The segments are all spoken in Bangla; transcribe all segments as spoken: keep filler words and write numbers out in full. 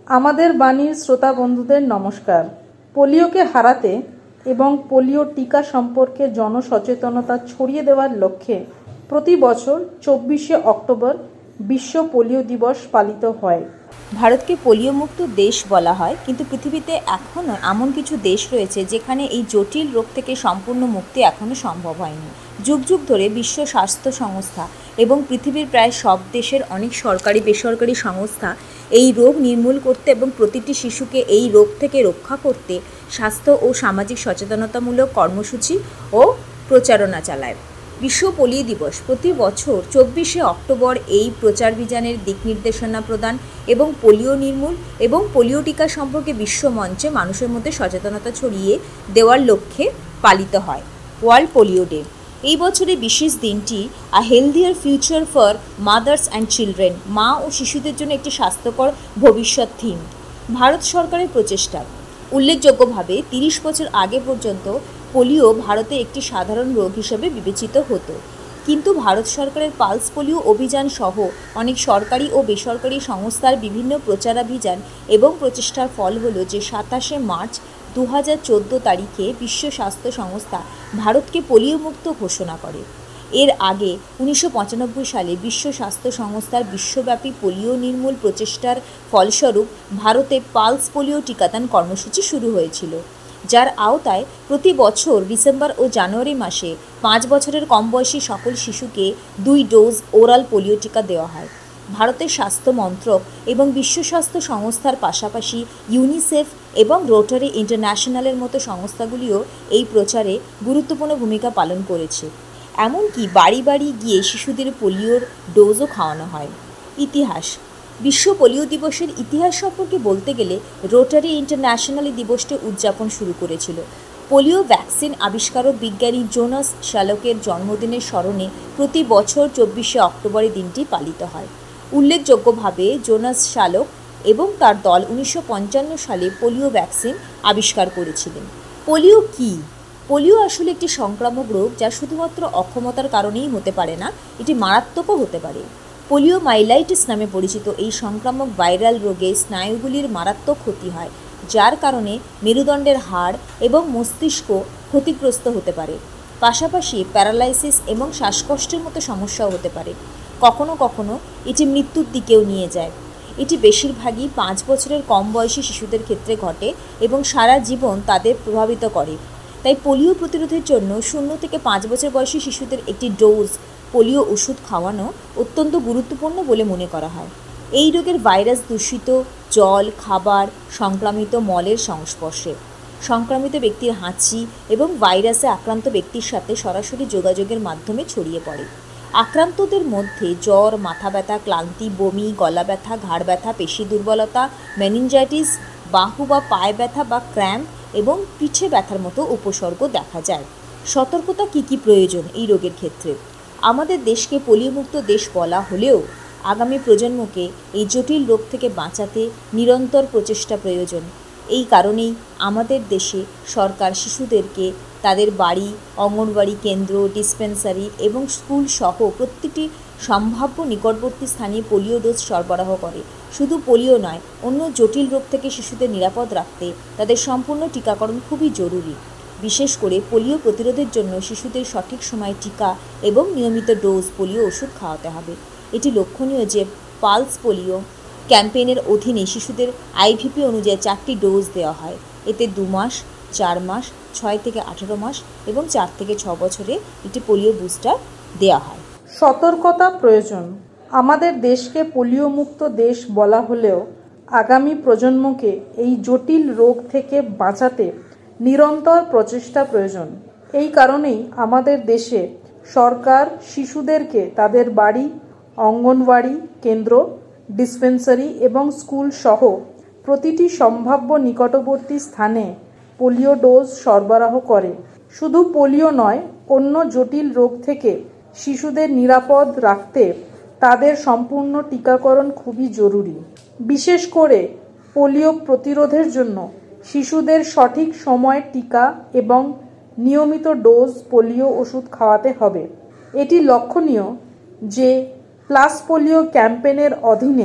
আমাদের বাণীর শ্রোতা বন্ধুদের নমস্কার। পোলিওকে হারাতে এবং পোলিও টিকা সম্পর্কে জনসচেতনতা ছড়িয়ে দেওয়ার লক্ষ্যে প্রতি বছর চব্বিশে অক্টোবর বিশ্ব পোলিও দিবস পালিত হয়। ভারতকে পোলিও মুক্ত দেশ বলা হয়, কিন্তু পৃথিবীতে এখনও এমন কিছু দেশ রয়েছে যেখানে এই জটিল রোগ থেকে সম্পূর্ণ মুক্তি এখনও সম্ভব হয়নি। যুগ যুগ ধরে বিশ্ব স্বাস্থ্য সংস্থা এবং পৃথিবীর প্রায় সব দেশের অনেক সরকারি বেসরকারি সংস্থা এই রোগ নির্মূল করতে এবং প্রতিটি শিশুকে এই রোগ থেকে রক্ষা করতে স্বাস্থ্য ও সামাজিক সচেতনতামূলক কর্মসূচি ও প্রচারণা চালায়। বিশ্ব পোলিও দিবস প্রতি বছর চব্বিশে অক্টোবর এই প্রচারাভিযানের দিক নির্দেশনা প্রদান এবং পোলিও নির্মূল এবং পোলিও টিকা সম্পর্কে বিশ্ব মঞ্চে মানুষের মধ্যে সচেতনতা ছড়িয়ে দেওয়ার লক্ষ্যে পালিত হয়। ওয়ার্ল্ড পোলিও ডে এই বছরের বিশেষ দিনটি a healthier future for mothers and children, মা ও শিশুদের জন্য একটি স্বাস্থ্যকর ভবিষ্যৎ থিম। ভারত সরকারের প্রচেষ্টা। উল্লেখযোগ্যভাবে তিরিশ বছর আগে পর্যন্ত পোলিও ভারতে একটি সাধারণ রোগ হিসেবে বিবেচিত হতো, কিন্তু ভারত সরকারের পালস পোলিও অভিযান সহ অনেক সরকারি ও বেসরকারি সংস্থার বিভিন্ন প্রচারাভিযান এবং প্রচেষ্টার ফল হলো যে সাতাশে মার্চ দু হাজার চোদ্দো তারিখে বিশ্ব স্বাস্থ্য সংস্থা ভারতকে পোলিও মুক্ত ঘোষণা করে। এর আগে উনিশশো পঁচানব্বই সালে বিশ্ব স্বাস্থ্য সংস্থার বিশ্বব্যাপী পোলিও নির্মূল প্রচেষ্টার ফলস্বরূপ ভারতে পালস পোলিও টিকাদান কর্মসূচি শুরু হয়েছিল, যার আওতায় প্রতি বছর ডিসেম্বর ও জানুয়ারি মাসে পাঁচ বছরের কম বয়সী সকল শিশুকে দুই ডোজ ওরাল পোলিও টিকা দেওয়া হয়। ভারতের স্বাস্থ্য মন্ত্রক এবং বিশ্ব স্বাস্থ্য সংস্থার পাশাপাশি ইউনিসেফ এবং রোটারি ইন্টারন্যাশনালের মতো সংস্থাগুলিও এই প্রচারে গুরুত্বপূর্ণ ভূমিকা পালন করেছে। এমনকি বাড়ি বাড়ি গিয়ে শিশুদের পোলিওর ডোজও খাওয়ানো হয়। ইতিহাস। বিশ্ব পোলিও দিবসের ইতিহাস সম্পর্কে বলতে গেলে রোটারি ইন্টারন্যাশনাল এই দিবসটি উদযাপন শুরু করেছিল। পোলিও ভ্যাকসিন আবিষ্কারক বিজ্ঞানী জোনাস শ্যালকের জন্মদিনের স্মরণে প্রতি বছর চব্বিশে অক্টোবরে দিনটি পালিত হয়। উল্লেখযোগ্যভাবে জোনাস শ্যালক এবং তার দল উনিশশো পঞ্চান্ন সালে পোলিও ভ্যাকসিন আবিষ্কার করেছিলেন। পোলিও কী? পোলিও আসলে একটি সংক্রামক রোগ যা শুধুমাত্র অক্ষমতার কারণেই হতে পারে না, এটি মারাত্মকও হতে পারে। পোলিও মাইলাইটিস নামে পরিচিত এই সংক্রামক ভাইরাল রোগে স্নায়ুগুলির মারাত্মক ক্ষতি হয়, যার কারণে মেরুদণ্ডের হাড় এবং মস্তিষ্ক ক্ষতিগ্রস্ত হতে পারে। পাশাপাশি প্যারালাইসিস এবং শ্বাসকষ্টের মতো সমস্যাও হতে পারে। কখনো কখনো এটি মৃত্যুর দিকেও নিয়ে যায়। এটি বেশিরভাগই পাঁচ বছরের কম বয়সী শিশুদের ক্ষেত্রে ঘটে এবং সারা জীবন তাদের প্রভাবিত করে। তাই পোলিও প্রতিরোধের জন্য শূন্য থেকে পাঁচ বছর বয়সী শিশুদের একটি ডোজ পোলিও ওষুধ খাওয়ানো অত্যন্ত গুরুত্বপূর্ণ বলে মনে করা হয়। এই রোগের ভাইরাস দূষিত জল, খাবার, সংক্রামিত মলের সংস্পর্শে, সংক্রামিত ব্যক্তির হাঁচি এবং ভাইরাসে আক্রান্ত ব্যক্তির সাথে সরাসরি যোগাযোগের মাধ্যমে ছড়িয়ে পড়ে। আক্রান্তদের মধ্যে জ্বর, মাথা ব্যথা, ক্লান্তি, বমি, গলা ব্যথা, ঘাড় ব্যথা, পেশি দুর্বলতা, মেনিনজাইটিস, বাহু বা পায়ে ব্যথা বা ক্র্যাম্প এবং পিঠে ব্যথার মতো উপসর্গ দেখা যায়। সতর্কতা কী কী প্রয়োজন এই রোগের ক্ষেত্রে? আমাদের দেশকে পোলিওমুক্ত দেশ বলা হলেও আগামী প্রজন্মকে এই জটিল রোগ থেকে বাঁচাতে নিরন্তর প্রচেষ্টা প্রয়োজন। এই কারণেই আমাদের দেশে সরকার শিশুদেরকে তাদের বাড়ি, অঙ্গনওয়াড়ি কেন্দ্র, ডিসপেন্সারি এবং স্কুল সহ প্রতিটি সম্ভাব্য নিকটবর্তী স্থানে পোলিও ডোজ সরবরাহ করে। শুধু পোলিও নয়, অন্য জটিল রোগ থেকে শিশুদের নিরাপদ রাখতে তাদের সম্পূর্ণ টিকাকরণ খুবই জরুরি। বিশেষ করে পোলিও প্রতিরোধের জন্য শিশুদের সঠিক সময়ে টিকা এবং নিয়মিত ডোজ পোলিও ওষুধ খাওয়াতে হবে। এটি লক্ষণীয় যে পালস পোলিও ক্যাম্পেইনের অধীনে শিশুদের আইভিপি অনুযায়ী চারটি ডোজ দেওয়া হয়। এতে দু মাস, চার মাস, ছয় থেকে আঠেরো মাস এবং চার থেকে ছ বছরে একটি পোলিও বুস্টার দেওয়া হয়। সতর্কতা প্রয়োজন। আমাদের দেশকে পোলিও মুক্ত দেশ বলা হলেও আগামী প্রজন্মকে এই জটিল রোগ থেকে বাঁচাতে নিরন্তর প্রচেষ্টা প্রয়োজন। এই কারণেই আমাদের দেশে সরকার শিশুদেরকে তাদের বাড়ি, অঙ্গনওয়াড়ি কেন্দ্র, ডিসপেন্সারি এবং স্কুল সহ প্রতিটি সম্ভাব্য নিকটবর্তী স্থানে পোলিও ডোজ সরবরাহ করে। শুধু পোলিও নয়, অন্য জটিল রোগ থেকে শিশুদের নিরাপদ রাখতে তাদের সম্পূর্ণ টিকাকরণ খুবই জরুরি। বিশেষ করে পোলিও প্রতিরোধের জন্য শিশুদের সঠিক সময়ে টিকা এবং নিয়মিত ডোজ পোলিও ওষুধ খাওয়াতে হবে। এটি লক্ষণীয় যে প্লাস পোলিও ক্যাম্পেইনের অধীনে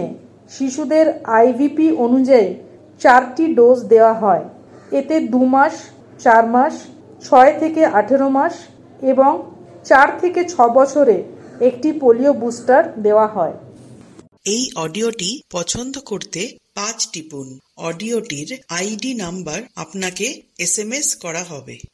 শিশুদের আইভিপি অনুযায়ী চারটি ডোজ দেওয়া হয়। এতে দু মাস, চার মাস, ছয় থেকে আঠেরো মাস এবং চার থেকে ছ বছরে একটি পোলিও বুস্টার দেওয়া হয়। এই অডিওটি পছন্দ করতে পাঁচ টিপুন। অডিওটির আইডি নাম্বার আপনাকে এস এম এস করা হবে।